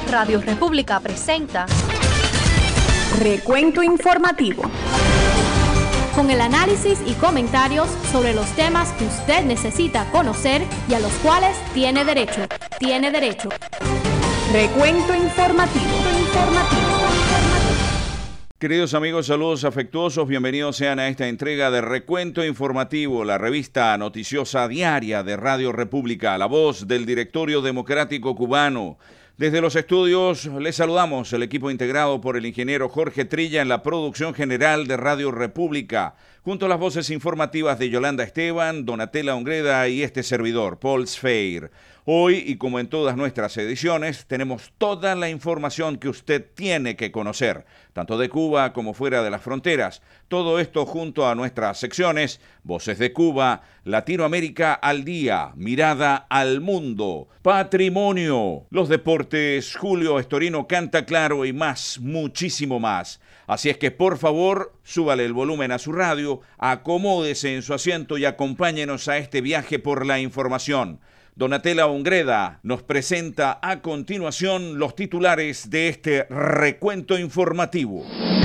Radio República presenta Recuento Informativo, con el análisis y comentarios sobre los temas que usted necesita conocer y a los cuales tiene derecho. Recuento Informativo. Queridos amigos, saludos afectuosos, bienvenidos sean a esta entrega de Recuento Informativo, la revista noticiosa diaria de Radio República, la voz del Directorio Democrático Cubano. Desde los estudios les saludamos, el equipo integrado por el ingeniero Jorge Trilla en la producción general de Radio República, junto a las voces informativas de Yolanda Esteban, Donatella Ongreda y este servidor, Paul Sfeir. Hoy, y como en todas nuestras ediciones, tenemos toda la información que usted tiene que conocer, tanto de Cuba como fuera de las fronteras. Todo esto junto a nuestras secciones, Voces de Cuba, Latinoamérica al Día, Mirada al Mundo, Patrimonio, los deportes, Julio Estorino canta claro y más, muchísimo más. Así es que por favor, súbale el volumen a su radio, acomódese en su asiento y acompáñenos a este viaje por la información. Donatella Ongreda nos presenta a continuación los titulares de este recuento informativo.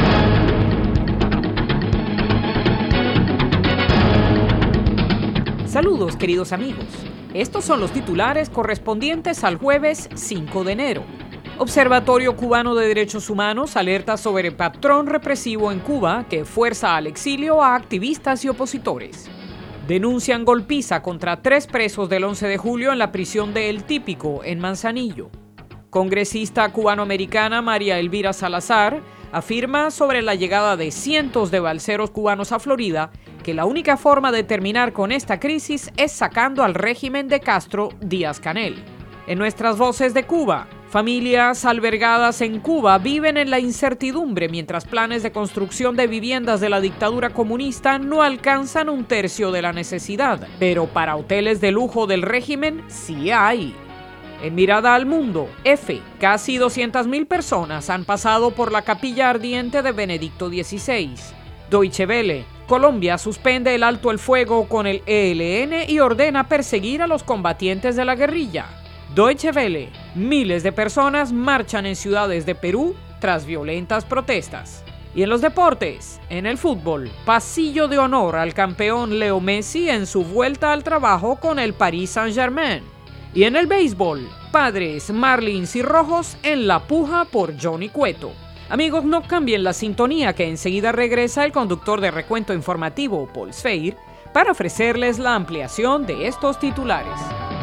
Saludos, queridos amigos. Estos son los titulares correspondientes al jueves 5 de enero. Observatorio Cubano de Derechos Humanos alerta sobre el patrón represivo en Cuba que fuerza al exilio a activistas y opositores. Denuncian golpiza contra 3 presos del 11 de julio en la prisión de El Típico, en Manzanillo. Congresista cubanoamericana María Elvira Salazar afirma sobre la llegada de cientos de balseros cubanos a Florida que la única forma de terminar con esta crisis es sacando al régimen de Castro Díaz-Canel. En nuestras voces de Cuba, familias albergadas en Cuba viven en la incertidumbre mientras planes de construcción de viviendas de la dictadura comunista no alcanzan 1/3 de la necesidad. Pero para hoteles de lujo del régimen sí hay. En Mirada al Mundo, casi 200.000 personas han pasado por la capilla ardiente de Benedicto XVI. Deutsche Welle, Colombia suspende el alto el fuego con el ELN y ordena perseguir a los combatientes de la guerrilla. Deutsche Welle, miles de personas marchan en ciudades de Perú tras violentas protestas. Y en los deportes, en el fútbol, pasillo de honor al campeón Leo Messi en su vuelta al trabajo con el Paris Saint-Germain. Y en el béisbol, Padres, Marlins y Rojos en la puja por Johnny Cueto. Amigos, no cambien la sintonía que enseguida regresa el conductor de Recuento Informativo, Paul Sfeir, para ofrecerles la ampliación de estos titulares.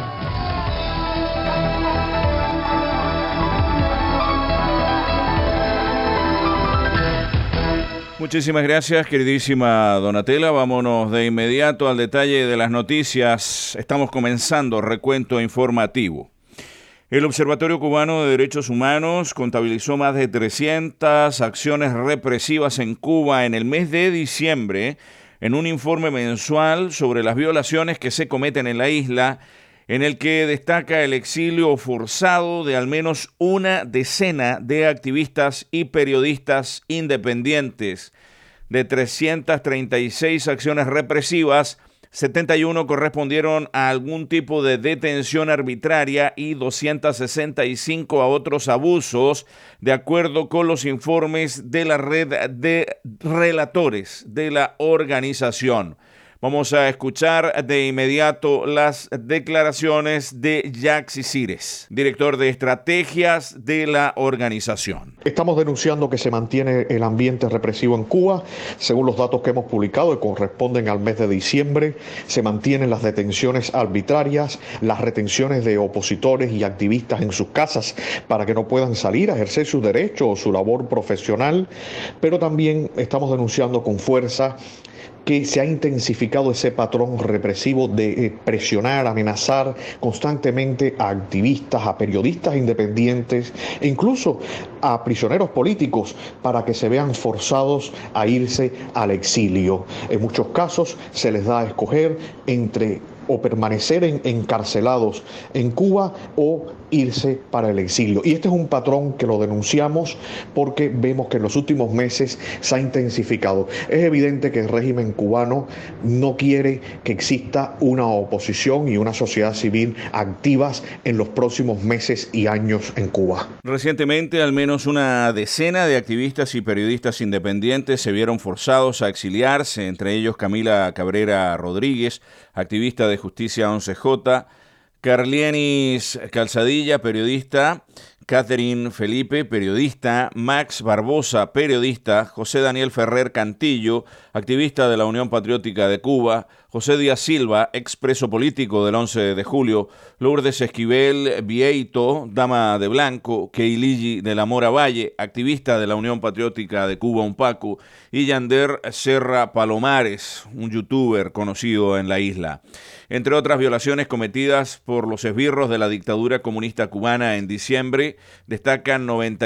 Muchísimas gracias, queridísima Donatella. Vámonos de inmediato al detalle de las noticias. Estamos comenzando Recuento Informativo. El Observatorio Cubano de Derechos Humanos contabilizó más de 300 acciones represivas en Cuba en el mes de diciembre en un informe mensual sobre las violaciones que se cometen en la isla, en el que destaca el exilio forzado de al menos una decena de activistas y periodistas independientes. De 336 acciones represivas, 71 correspondieron a algún tipo de detención arbitraria y 265 a otros abusos, de acuerdo con los informes de la red de relatores de la organización. Vamos a escuchar de inmediato las declaraciones de Yaxi Cires, director de estrategias de la organización. Estamos denunciando que se mantiene el ambiente represivo en Cuba. Según los datos que hemos publicado y corresponden al mes de diciembre, se mantienen las detenciones arbitrarias, las retenciones de opositores y activistas en sus casas para que no puedan salir a ejercer sus derechos o su labor profesional, pero también estamos denunciando con fuerza que se ha intensificado ese patrón represivo de presionar, amenazar constantemente a activistas, a periodistas independientes e incluso a prisioneros políticos para que se vean forzados a irse al exilio. En muchos casos se les da a escoger entre o permanecer encarcelados en Cuba o irse para el exilio. Y este es un patrón que lo denunciamos porque vemos que en los últimos meses se ha intensificado. Es evidente que el régimen cubano no quiere que exista una oposición y una sociedad civil activas en los próximos meses y años en Cuba. Recientemente, al menos una decena de activistas y periodistas independientes se vieron forzados a exiliarse, entre ellos Camila Cabrera Rodríguez, activista de Justicia 11J, Carlienis Calzadilla, periodista, Catherine Felipe, periodista, Max Barbosa, periodista, José Daniel Ferrer Cantillo, activista de la Unión Patriótica de Cuba, José Díaz Silva, expreso político del 11 de julio, Lourdes Esquivel Vieito, dama de blanco, Keiligi de la Mora Valle, activista de la Unión Patriótica de Cuba, UNPACU, y Yander Serra Palomares, un youtuber conocido en la isla. Entre otras violaciones cometidas por los esbirros de la dictadura comunista cubana en diciembre, destacan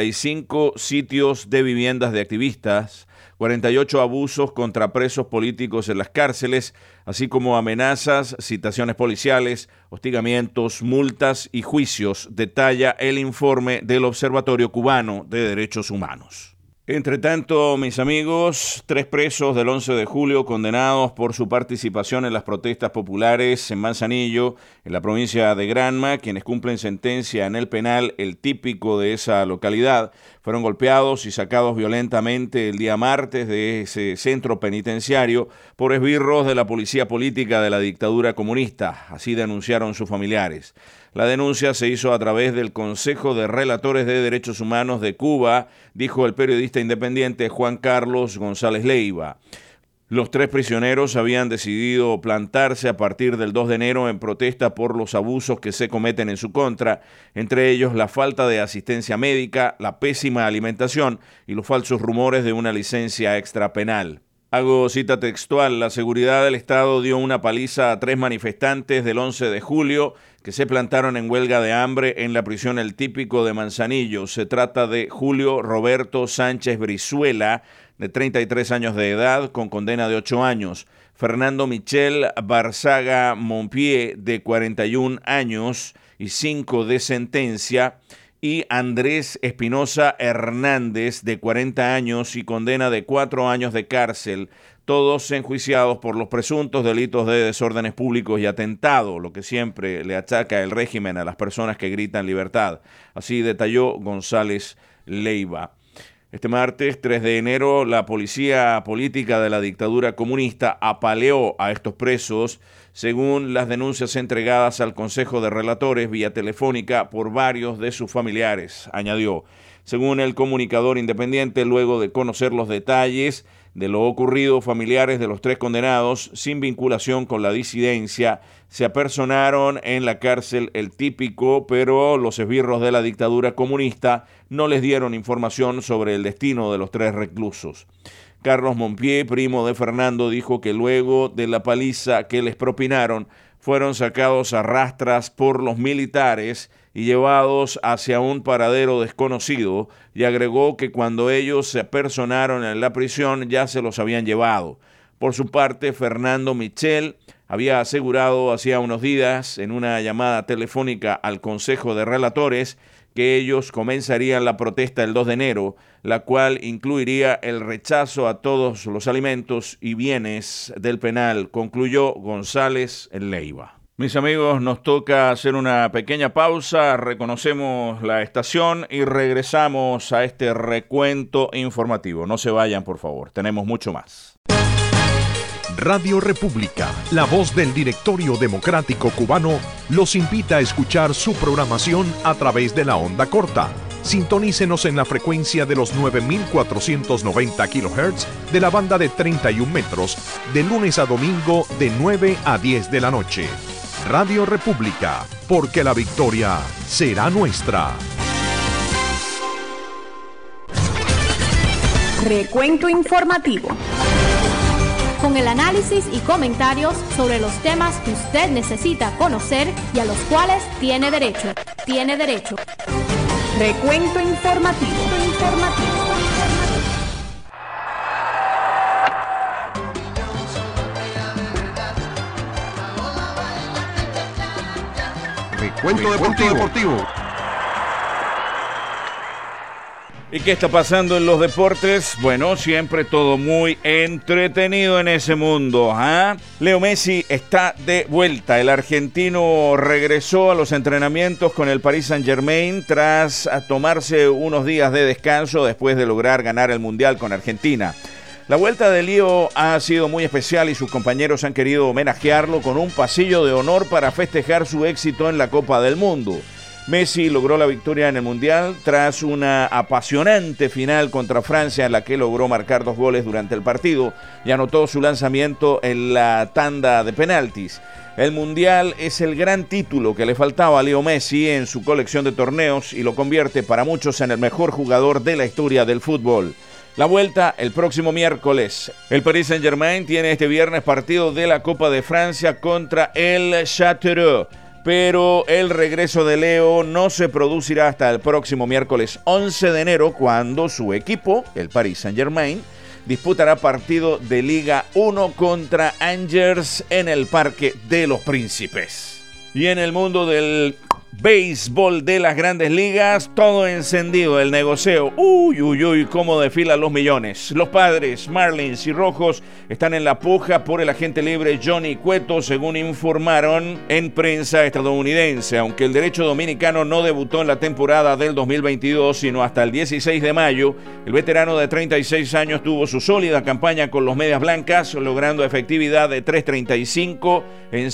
95 sitios de viviendas de activistas, 48 abusos contra presos políticos en las cárceles, así como amenazas, citaciones policiales, hostigamientos, multas y juicios, detalla el informe del Observatorio Cubano de Derechos Humanos. Entre tanto, mis amigos, 3 presos del 11 de julio condenados por su participación en las protestas populares en Manzanillo, en la provincia de Granma, quienes cumplen sentencia en el penal El Típico de esa localidad, fueron golpeados y sacados violentamente el día martes de ese centro penitenciario por esbirros de la policía política de la dictadura comunista, así denunciaron sus familiares. La denuncia se hizo a través del Consejo de Relatores de Derechos Humanos de Cuba, dijo el periodista independiente Juan Carlos González Leiva. Los 3 prisioneros habían decidido plantarse a partir del 2 de enero en protesta por los abusos que se cometen en su contra, entre ellos la falta de asistencia médica, la pésima alimentación y los falsos rumores de una licencia extrapenal. Hago cita textual: la seguridad del Estado dio una paliza a 3 manifestantes del 11 de julio que se plantaron en huelga de hambre en la prisión El Típico de Manzanillo. Se trata de Julio Roberto Sánchez Brizuela, de 33 años de edad, con condena de 8 años. Fernando Michel Barzaga Monpié, de 41 años y 5 de sentencia. Y Andrés Espinosa Hernández, de 40 años y condena de 4 años de cárcel, todos enjuiciados por los presuntos delitos de desórdenes públicos y atentado, lo que siempre le achaca el régimen a las personas que gritan libertad. Así detalló González Leiva. Este martes, 3 de enero, la policía política de la dictadura comunista apaleó a estos presos, según las denuncias entregadas al Consejo de Relatores vía telefónica por varios de sus familiares, añadió. Según el comunicador independiente, luego de conocer los detalles de lo ocurrido, familiares de los 3 condenados, sin vinculación con la disidencia, se apersonaron en la cárcel El Típico, pero los esbirros de la dictadura comunista no les dieron información sobre el destino de los 3 reclusos. Carlos Monpié, primo de Fernando, dijo que luego de la paliza que les propinaron, fueron sacados a rastras por los militares y llevados hacia un paradero desconocido, y agregó que cuando ellos se apersonaron en la prisión ya se los habían llevado. Por su parte, Fernando Michel había asegurado hacía unos días en una llamada telefónica al Consejo de Relatores que ellos comenzarían la protesta el 2 de enero, la cual incluiría el rechazo a todos los alimentos y bienes del penal, concluyó González Leiva. Mis amigos, nos toca hacer una pequeña pausa, reconocemos la estación y regresamos a este recuento informativo. No se vayan, por favor, tenemos mucho más. Radio República, la voz del Directorio Democrático Cubano, los invita a escuchar su programación a través de la onda corta. Sintonícenos en la frecuencia de los 9.490 kHz de la banda de 31 metros, de lunes a domingo de 9 a 10 de la noche. Radio República, porque la victoria será nuestra. Recuento informativo. Con el análisis y comentarios sobre los temas que usted necesita conocer y a los cuales tiene derecho. Tiene derecho. Recuento informativo. Recuento deportivo. ¿Y qué está pasando en los deportes? Bueno, siempre todo muy entretenido en ese mundo, ¿ah? Leo Messi está de vuelta. El argentino regresó a los entrenamientos con el Paris Saint-Germain tras tomarse unos días de descanso después de lograr ganar el Mundial con Argentina. La vuelta de Leo ha sido muy especial y sus compañeros han querido homenajearlo con un pasillo de honor para festejar su éxito en la Copa del Mundo. Messi logró la victoria en el Mundial tras una apasionante final contra Francia en la que logró marcar 2 goles durante el partido y anotó su lanzamiento en la tanda de penaltis. El Mundial es el gran título que le faltaba a Leo Messi en su colección de torneos y lo convierte para muchos en el mejor jugador de la historia del fútbol. La vuelta el próximo miércoles. El Paris Saint-Germain tiene este viernes partido de la Copa de Francia contra el Châteauroux. Pero el regreso de Leo no se producirá hasta el próximo miércoles 11 de enero, cuando su equipo, el Paris Saint-Germain, disputará partido de Liga 1 contra Angers en el Parque de los Príncipes. Y en el mundo del béisbol de las grandes ligas, todo encendido, el negocio. Uy, cómo desfilan los millones. Los Padres, Marlins y Rojos están en la puja por el agente libre Johnny Cueto, según informaron en prensa estadounidense. Aunque el derecho dominicano no debutó en la temporada del 2022, sino hasta el 16 de mayo, el veterano de 36 años tuvo su sólida campaña con los Medias Blancas, logrando efectividad de .335 en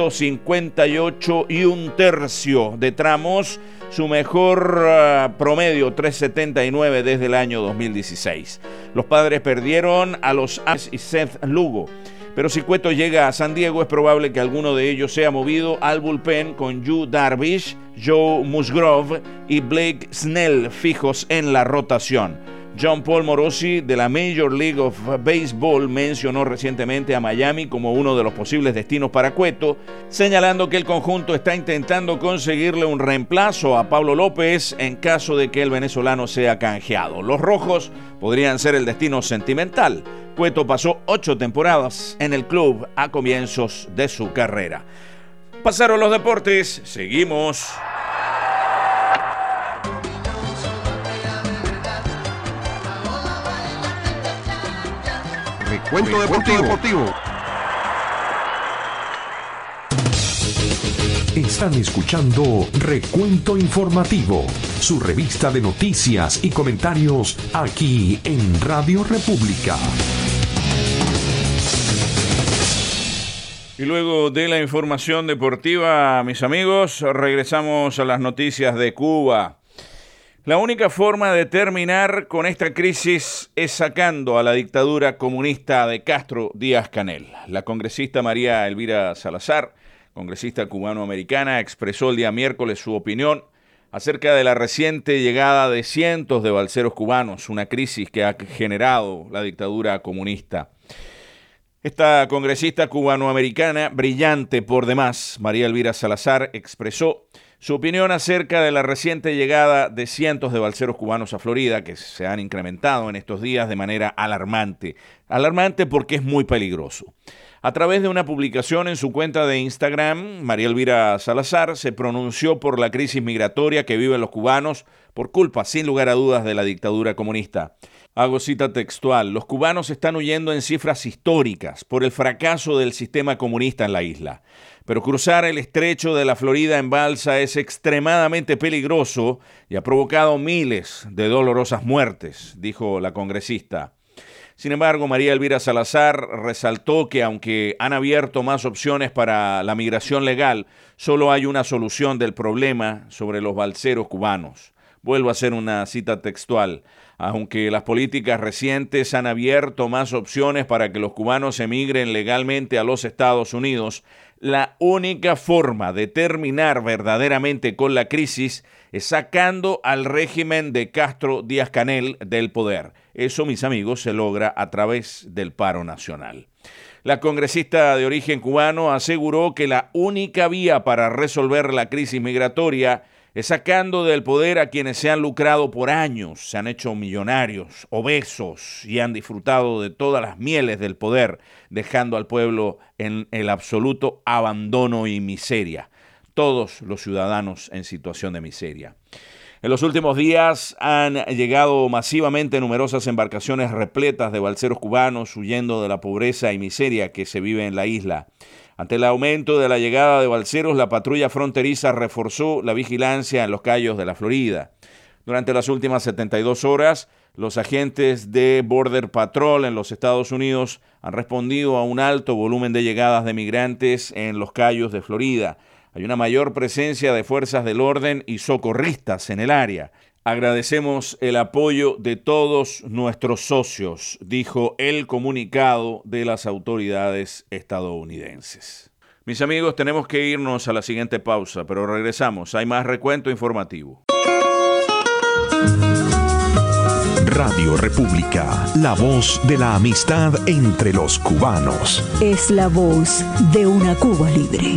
158 1/3 de tramos, su mejor promedio 3.79 desde el año 2016. Los Padres perdieron a los As y Seth Lugo, pero si Cueto llega a San Diego es probable que alguno de ellos sea movido al bullpen con Yu Darvish, Joe Musgrove y Blake Snell fijos en la rotación. John Paul Morosi de la Major League of Baseball mencionó recientemente a Miami como uno de los posibles destinos para Cueto, señalando que el conjunto está intentando conseguirle un reemplazo a Pablo López en caso de que el venezolano sea canjeado. Los Rojos podrían ser el destino sentimental. Cueto pasó 8 temporadas en el club a comienzos de su carrera. Pasaron los deportes, seguimos. Recuento deportivo. Están escuchando Recuento Informativo, su revista de noticias y comentarios aquí en Radio República. Y luego de la información deportiva, mis amigos, regresamos a las noticias de Cuba. La única forma de terminar con esta crisis es sacando a la dictadura comunista de Castro Díaz-Canel. La congresista María Elvira Salazar, congresista cubanoamericana, expresó el día miércoles su opinión acerca de la reciente llegada de cientos de balseros cubanos, una crisis que ha generado la dictadura comunista. Esta congresista cubanoamericana, brillante por demás, María Elvira Salazar, expresó su opinión acerca de la reciente llegada de cientos de balseros cubanos a Florida, que se han incrementado en estos días de manera alarmante. Alarmante porque es muy peligroso. A través de una publicación en su cuenta de Instagram, María Elvira Salazar se pronunció por la crisis migratoria que viven los cubanos por culpa, sin lugar a dudas, de la dictadura comunista. Hago cita textual: los cubanos están huyendo en cifras históricas por el fracaso del sistema comunista en la isla. Pero cruzar el estrecho de la Florida en balsa es extremadamente peligroso y ha provocado miles de dolorosas muertes, dijo la congresista. Sin embargo, María Elvira Salazar resaltó que aunque han abierto más opciones para la migración legal, solo hay una solución del problema sobre los balseros cubanos. Vuelvo a hacer una cita textual: aunque las políticas recientes han abierto más opciones para que los cubanos emigren legalmente a los Estados Unidos, la única forma de terminar verdaderamente con la crisis es sacando al régimen de Castro Díaz-Canel del poder. Eso, mis amigos, se logra a través del paro nacional. La congresista de origen cubano aseguró que la única vía para resolver la crisis migratoria es sacando del poder a quienes se han lucrado por años, se han hecho millonarios, obesos y han disfrutado de todas las mieles del poder, dejando al pueblo en el absoluto abandono y miseria. Todos los ciudadanos en situación de miseria. En los últimos días han llegado masivamente numerosas embarcaciones repletas de balseros cubanos huyendo de la pobreza y miseria que se vive en la isla. Ante el aumento de la llegada de balseros, la patrulla fronteriza reforzó la vigilancia en los cayos de la Florida. Durante las últimas 72 horas, los agentes de Border Patrol en los Estados Unidos han respondido a un alto volumen de llegadas de migrantes en los cayos de Florida. Hay una mayor presencia de fuerzas del orden y socorristas en el área. Agradecemos el apoyo de todos nuestros socios, dijo el comunicado de las autoridades estadounidenses. Mis amigos, tenemos que irnos a la siguiente pausa, pero regresamos. Hay más recuento informativo. Radio República, la voz de la amistad entre los cubanos. Es la voz de una Cuba libre.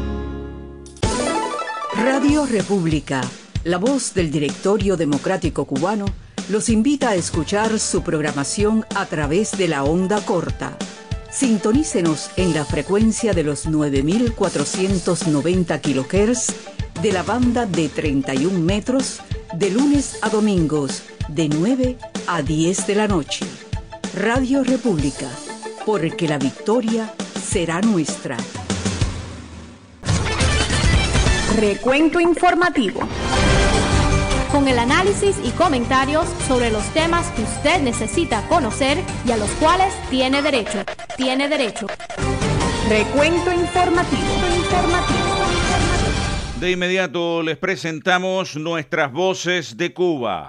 Radio República, la voz del Directorio Democrático Cubano, los invita a escuchar su programación a través de la onda corta. Sintonícenos en la frecuencia de los 9.490 kHz de la banda de 31 metros, de lunes a domingos, de 9 a 10 de la noche. Radio República, porque la victoria será nuestra. Recuento informativo. Con el análisis y comentarios sobre los temas que usted necesita conocer y a los cuales tiene derecho. Recuento informativo. De inmediato les presentamos nuestras voces de Cuba.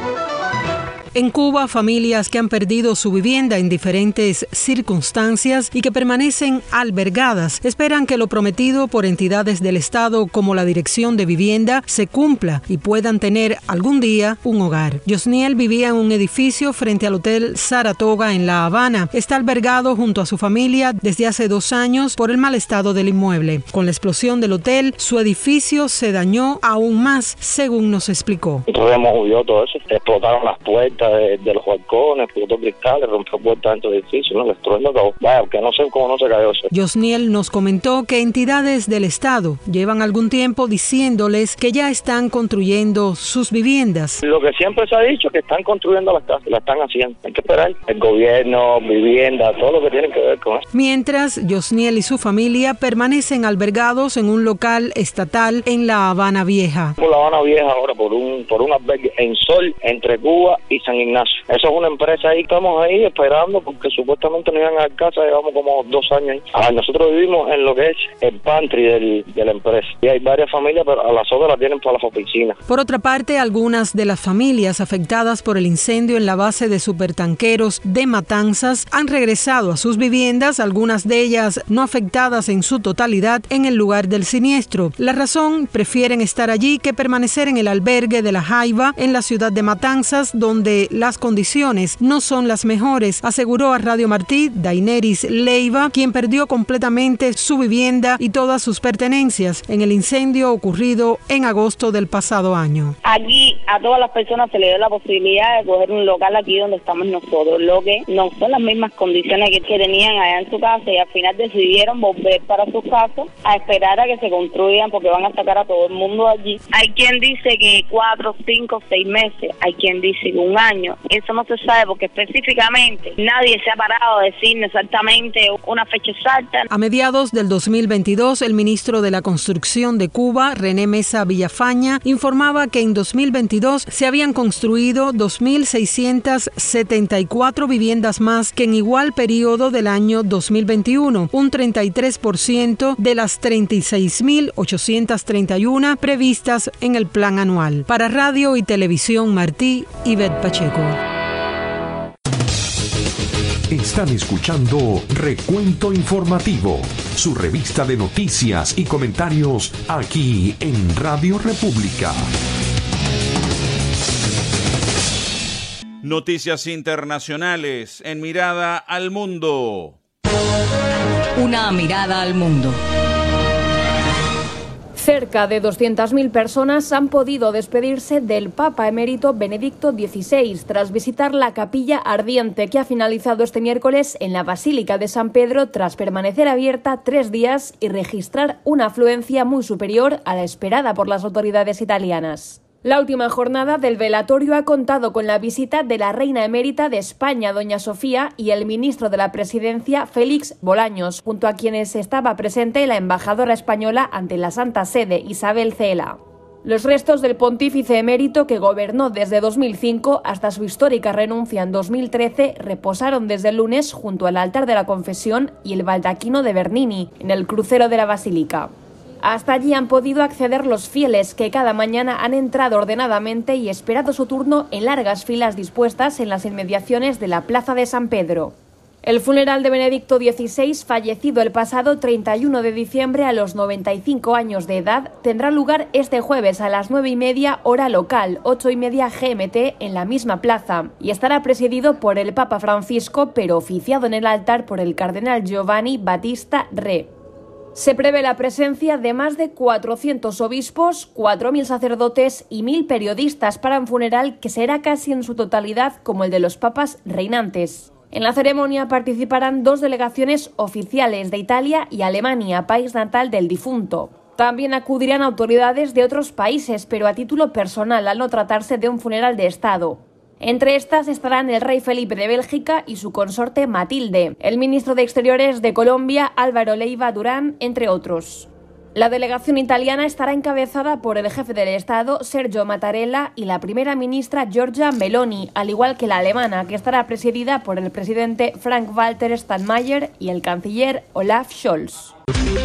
En Cuba, familias que han perdido su vivienda en diferentes circunstancias y que permanecen albergadas esperan que lo prometido por entidades del Estado como la Dirección de Vivienda se cumpla y puedan tener algún día un hogar. Yosniel vivía en un edificio frente al Hotel Saratoga en La Habana. Está albergado junto a su familia desde hace 2 años por el mal estado del inmueble. Con la explosión del hotel, su edificio se dañó aún más, según nos explicó. Nosotros hemos huyó todo eso, explotaron las puertas de los balcones, explotó cristales, rompió puertas dentro del edificio, ¿no? Destruyendo todo. Vaya, que no sé cómo no se cayó eso. Yosniel nos comentó que entidades del Estado llevan algún tiempo diciéndoles que ya están construyendo sus viviendas. Lo que siempre se ha dicho es que están construyendo las casas, la están haciendo. Hay que esperar. El gobierno, vivienda, todo lo que tiene que ver con eso. Mientras, Yosniel y su familia permanecen albergados en un local estatal en La Habana Vieja. Por La Habana Vieja ahora, por un albergue en Sol, entre Cuba y San Ignacio. Eso es una empresa ahí, estamos ahí esperando porque supuestamente nos iban a dar casa, llevamos como 2 años ahí. Nosotros vivimos en lo que es el pantry de la empresa. Y hay varias familias, pero a las otras las tienen para las oficinas. Por otra parte, algunas de las familias afectadas por el incendio en la base de supertanqueros de Matanzas han regresado a sus viviendas, algunas de ellas no afectadas en su totalidad en el lugar del siniestro. La razón, prefieren estar allí que permanecer en el albergue de La Jaiba en la ciudad de Matanzas, donde las condiciones no son las mejores, aseguró a Radio Martí Daineris Leiva, quien perdió completamente su vivienda y todas sus pertenencias en el incendio ocurrido en agosto del pasado año. Aquí a todas las personas se le dio la posibilidad de coger un local aquí donde estamos nosotros, lo que no son las mismas condiciones que tenían allá en su casa, y al final decidieron volver para sus casas a esperar a que se construyan porque van a sacar a todo el mundo de allí. Hay quien dice que 4, 5, 6 meses, hay quien dice que 1 año. Eso no se sabe porque específicamente nadie se ha parado a decir exactamente una fecha exacta. A mediados del 2022, el ministro de la Construcción de Cuba, René Mesa Villafaña, informaba que en 2022 se habían construido 2.674 viviendas más que en igual periodo del año 2021, un 33% de las 36.831 previstas en el plan anual. Para Radio y Televisión Martí, Ivette Pacheco. Están escuchando Recuento Informativo, su revista de noticias y comentarios aquí en Radio República. Noticias internacionales en Mirada al Mundo. Una mirada al mundo. Cerca de 200.000 personas han podido despedirse del Papa emérito Benedicto XVI tras visitar la capilla ardiente que ha finalizado este miércoles en la Basílica de San Pedro tras permanecer abierta 3 días y registrar una afluencia muy superior a la esperada por las autoridades italianas. La última jornada del velatorio ha contado con la visita de la reina emérita de España, doña Sofía, y el ministro de la Presidencia, Félix Bolaños, junto a quienes estaba presente la embajadora española ante la Santa Sede, Isabel Cela. Los restos del pontífice emérito, que gobernó desde 2005 hasta su histórica renuncia en 2013, reposaron desde el lunes junto al altar de la Confesión y el baldaquino de Bernini, en el crucero de la Basílica. Hasta allí han podido acceder los fieles, que cada mañana han entrado ordenadamente y esperado su turno en largas filas dispuestas en las inmediaciones de la Plaza de San Pedro. El funeral de Benedicto XVI, fallecido el pasado 31 de diciembre a los 95 años de edad, tendrá lugar este jueves a las 9:30 hora local, 8:30 GMT, en la misma plaza, y estará presidido por el Papa Francisco, pero oficiado en el altar por el cardenal Giovanni Battista Re. Se prevé la presencia de más de 400 obispos, 4.000 sacerdotes y 1.000 periodistas para un funeral que será casi en su totalidad como el de los papas reinantes. En la ceremonia participarán 2 delegaciones oficiales de Italia y Alemania, país natal del difunto. También acudirán autoridades de otros países, pero a título personal, al no tratarse de un funeral de Estado. Entre estas estarán el rey Felipe de Bélgica y su consorte Matilde, el ministro de Exteriores de Colombia, Álvaro Leiva Durán, entre otros. La delegación italiana estará encabezada por el jefe del Estado, Sergio Mattarella, y la primera ministra Giorgia Meloni, al igual que la alemana, que estará presidida por el presidente Frank-Walter Steinmeier y el canciller Olaf Scholz.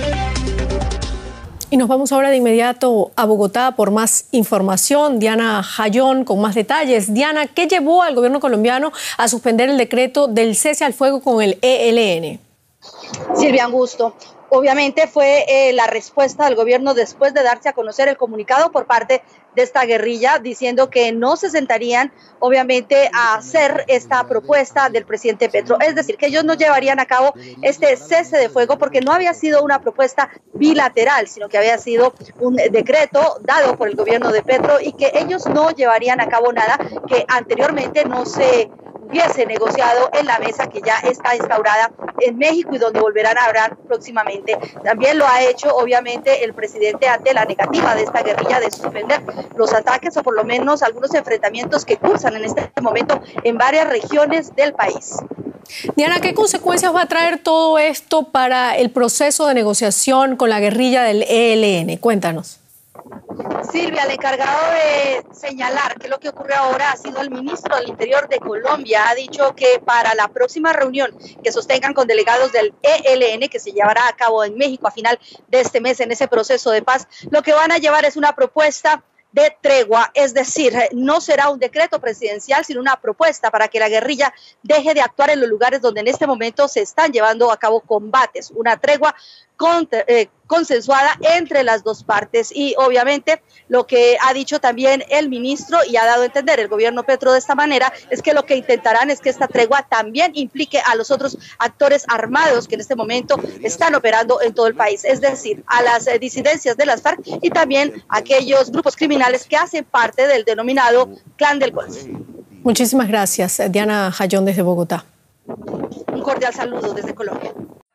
Y nos vamos ahora de inmediato a Bogotá por más información. Diana Jayón con más detalles. Diana, ¿qué llevó al gobierno colombiano a suspender el decreto del cese al fuego con el ELN? Silvia Augusto. Obviamente fue la respuesta del gobierno después de darse a conocer el comunicado por parte de esta guerrilla diciendo que no se sentarían obviamente a hacer esta propuesta del presidente Petro. Es decir, que ellos no llevarían a cabo este cese de fuego porque no había sido una propuesta bilateral, sino que había sido un decreto dado por el gobierno de Petro y que ellos no llevarían a cabo nada que anteriormente no se hubiese negociado en la mesa que ya está instaurada en México y donde volverán a hablar próximamente. También lo ha hecho obviamente el presidente ante la negativa de esta guerrilla de suspender los ataques o por lo menos algunos enfrentamientos que cursan en este momento en varias regiones del país. Diana, ¿qué consecuencias va a traer todo esto para el proceso de negociación con la guerrilla del ELN? Cuéntanos. Silvia, el encargado de señalar que lo que ocurre ahora ha sido el ministro del Interior de Colombia. Ha dicho que para la próxima reunión que sostengan con delegados del ELN, que se llevará a cabo en México a final de este mes en ese proceso de paz, lo que van a llevar es una propuesta de tregua, es decir, no será un decreto presidencial, sino una propuesta para que la guerrilla deje de actuar en los lugares donde en este momento se están llevando a cabo combates, una tregua consensuada entre las dos partes. Y obviamente lo que ha dicho también el ministro y ha dado a entender el gobierno Petro de esta manera es que lo que intentarán es que esta tregua también implique a los otros actores armados que en este momento están operando en todo el país, es decir, a las disidencias de las FARC y también a aquellos grupos criminales que hacen parte del denominado Clan del Golfo. Muchísimas gracias, Diana Jayón desde Bogotá. Un cordial saludo desde Colombia.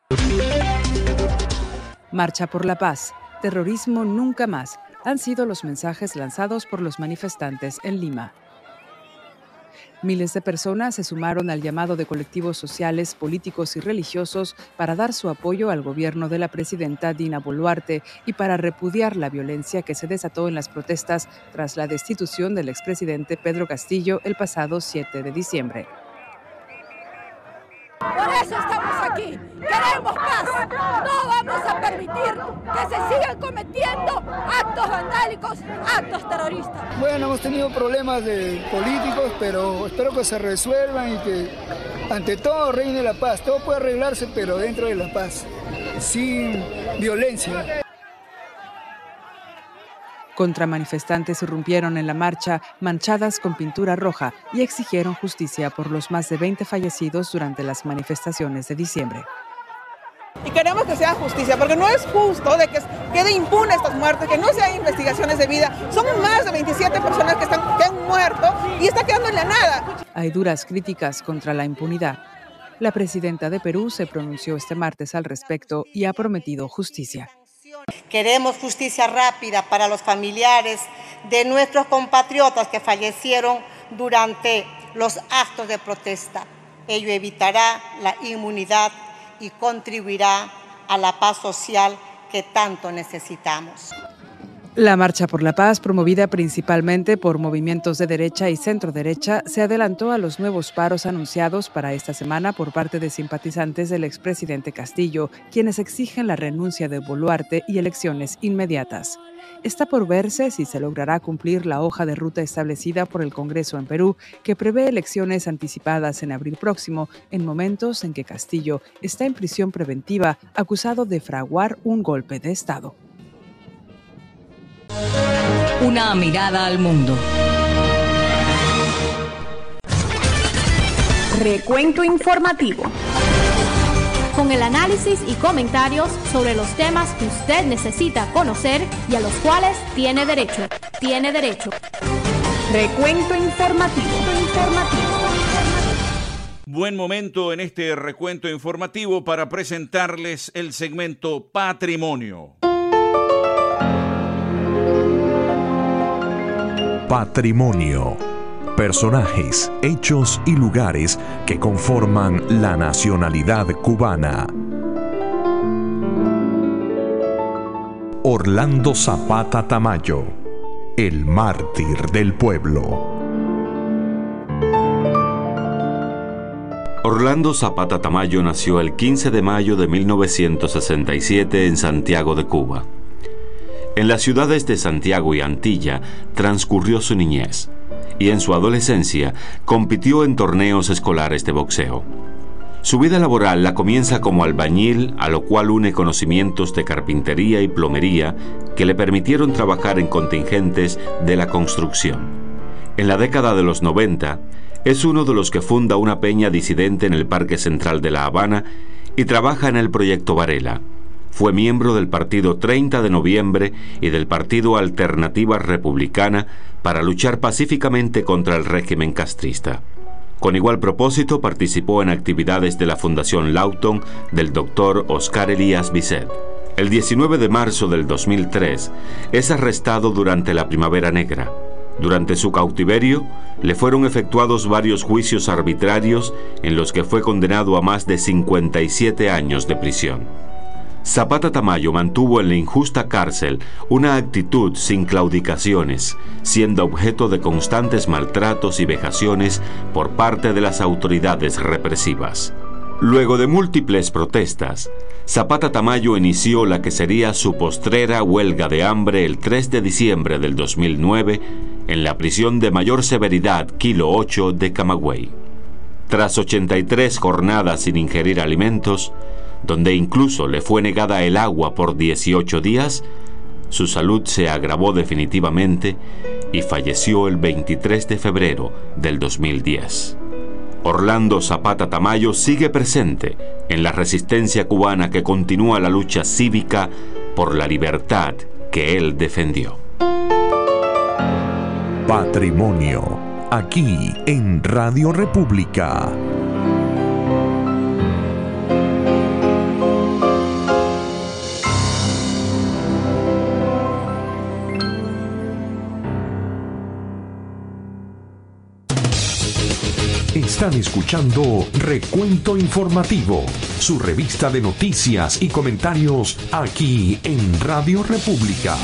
Marcha por la paz, terrorismo nunca más, han sido los mensajes lanzados por los manifestantes en Lima. Miles de personas se sumaron al llamado de colectivos sociales, políticos y religiosos para dar su apoyo al gobierno de la presidenta Dina Boluarte y para repudiar la violencia que se desató en las protestas tras la destitución del expresidente Pedro Castillo el pasado 7 de diciembre. Por eso estamos aquí, queremos paz, no vamos a permitir que se sigan cometiendo actos vandálicos, actos terroristas. Bueno, hemos tenido problemas políticos, pero espero que se resuelvan y que ante todo reine la paz. Todo puede arreglarse, pero dentro de la paz, sin violencia. Contramanifestantes irrumpieron en la marcha manchadas con pintura roja y exigieron justicia por los más de 20 fallecidos durante las manifestaciones de diciembre. Y queremos que sea justicia, porque no es justo de que quede impune estas muertes, que no se hagan investigaciones de vida. Son más de 27 personas que han muerto y está quedando en la nada. Hay duras críticas contra la impunidad. La presidenta de Perú se pronunció este martes al respecto y ha prometido justicia. Queremos justicia rápida para los familiares de nuestros compatriotas que fallecieron durante los actos de protesta. Ello evitará la inmunidad y contribuirá a la paz social que tanto necesitamos. La Marcha por la Paz, promovida principalmente por movimientos de derecha y centro-derecha, se adelantó a los nuevos paros anunciados para esta semana por parte de simpatizantes del expresidente Castillo, quienes exigen la renuncia de Boluarte y elecciones inmediatas. Está por verse si se logrará cumplir la hoja de ruta establecida por el Congreso en Perú, que prevé elecciones anticipadas en abril próximo, en momentos en que Castillo está en prisión preventiva, acusado de fraguar un golpe de Estado. Una mirada al mundo. Recuento informativo. Con el análisis y comentarios sobre los temas que usted necesita conocer y a los cuales tiene derecho. Recuento informativo. Buen momento en este recuento informativo para presentarles el segmento Patrimonio. Patrimonio. Personajes, hechos y lugares que conforman la nacionalidad cubana. Orlando Zapata Tamayo, el mártir del pueblo. Orlando Zapata Tamayo nació el 15 de mayo de 1967 en Santiago de Cuba. En las ciudades de Santiago y Antilla transcurrió su niñez y en su adolescencia compitió en torneos escolares de boxeo. Su vida laboral la comienza como albañil, a lo cual une conocimientos de carpintería y plomería que le permitieron trabajar en contingentes de la construcción. En la década de los 90, es uno de los que funda una peña disidente en el Parque Central de La Habana y trabaja en el Proyecto Varela. Fue miembro del Partido 30 de Noviembre y del Partido Alternativa Republicana para luchar pacíficamente contra el régimen castrista. Con igual propósito participó en actividades de la Fundación Lawton del doctor Oscar Elías Bisset. El 19 de marzo del 2003 es arrestado durante la Primavera Negra. Durante su cautiverio, le fueron efectuados varios juicios arbitrarios en los que fue condenado a más de 57 años de prisión. Zapata Tamayo mantuvo en la injusta cárcel una actitud sin claudicaciones, siendo objeto de constantes maltratos y vejaciones por parte de las autoridades represivas. Luego de múltiples protestas, Zapata Tamayo inició la que sería su postrera huelga de hambre el 3 de diciembre del 2009 en la prisión de mayor severidad Kilo 8 de Camagüey. Tras 83 jornadas sin ingerir alimentos, donde incluso le fue negada el agua por 18 días, su salud se agravó definitivamente y falleció el 23 de febrero del 2010. Orlando Zapata Tamayo sigue presente en la resistencia cubana que continúa la lucha cívica por la libertad que él defendió. Patrimonio, aquí en Radio República. Están escuchando Recuento Informativo, su revista de noticias y comentarios aquí en Radio República.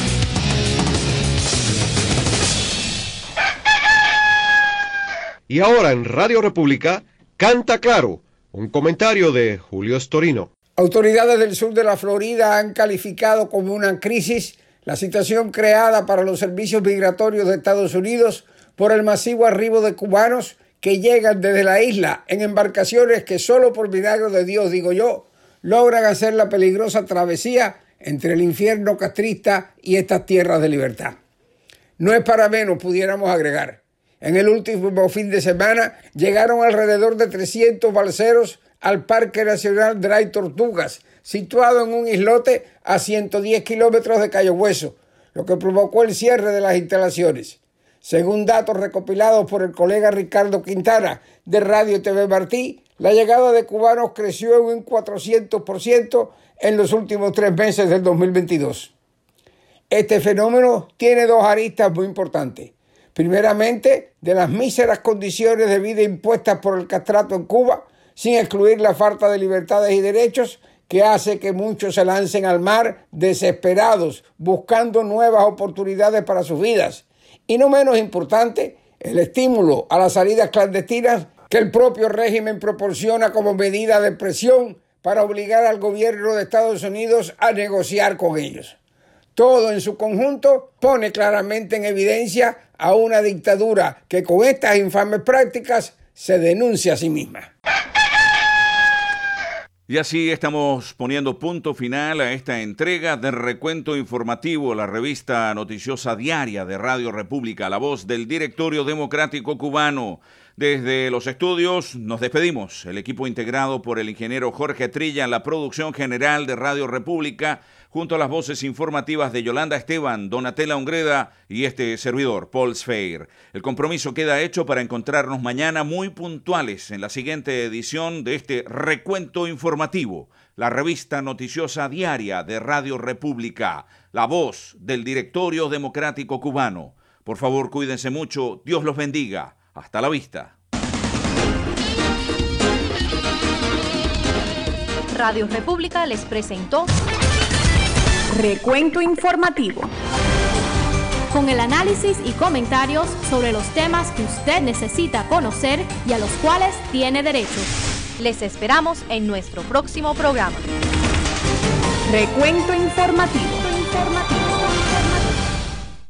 Y ahora en Radio República, Canta Claro, un comentario de Julio Storino. Autoridades del sur de la Florida han calificado como una crisis la situación creada para los servicios migratorios de Estados Unidos por el masivo arribo de cubanos que llegan desde la isla en embarcaciones que solo por milagro de Dios, digo yo, logran hacer la peligrosa travesía entre el infierno castrista y estas tierras de libertad. No es para menos, pudiéramos agregar. En el último fin de semana llegaron alrededor de 300 balseros al Parque Nacional Dry Tortugas, situado en un islote a 110 kilómetros de Cayo Hueso, lo que provocó el cierre de las instalaciones. Según datos recopilados por el colega Ricardo Quintana de Radio TV Martí, la llegada de cubanos creció en un 400% en los últimos 3 meses del 2022. Este fenómeno tiene 2 aristas muy importantes. Primeramente, de las míseras condiciones de vida impuestas por el castrato en Cuba, sin excluir la falta de libertades y derechos, que hace que muchos se lancen al mar desesperados, buscando nuevas oportunidades para sus vidas. Y no menos importante, el estímulo a las salidas clandestinas que el propio régimen proporciona como medida de presión para obligar al gobierno de Estados Unidos a negociar con ellos. Todo en su conjunto pone claramente en evidencia a una dictadura que con estas infames prácticas se denuncia a sí misma. Y así estamos poniendo punto final a esta entrega de Recuento Informativo, la revista noticiosa diaria de Radio República, la voz del Directorio Democrático Cubano. Desde los estudios nos despedimos, el equipo integrado por el ingeniero Jorge Trilla en la producción general de Radio República, junto a las voces informativas de Yolanda Esteban, Donatella Ungreda y este servidor, Paul Sfeir. El compromiso queda hecho para encontrarnos mañana muy puntuales en la siguiente edición de este Recuento Informativo, la revista noticiosa diaria de Radio República, la voz del Directorio Democrático Cubano. Por favor, cuídense mucho, Dios los bendiga. Hasta la vista. Radio República les presentó Recuento Informativo, con el análisis y comentarios sobre los temas que usted necesita conocer y a los cuales tiene derecho. Les esperamos en nuestro próximo programa. Recuento Informativo.